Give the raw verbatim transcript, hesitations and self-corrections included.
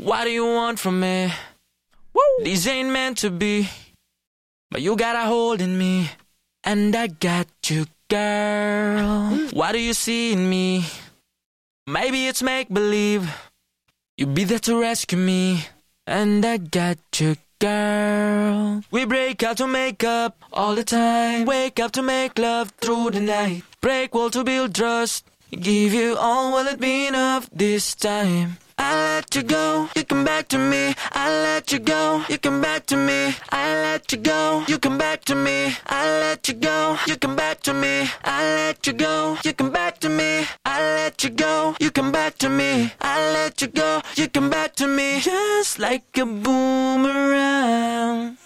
What do you want from me? Woo! These ain't meant to be, but you got a hold in me, and I got you, girl. What do you see in me? Maybe it's make-believe. You be there to rescue me, and I got you, girl. We break out to make up all the time. Wake up to make love through the night. Break wall to build trust. Give you all, will it be enough this time? I let you go, you come back to me. I let you go, you come back to me. I let you go, you come back to me. I let you go, you come back to me. I let you go, you come back to me. I let you go, you come back to me. I let you go, you come back to me. Just like a boomerang.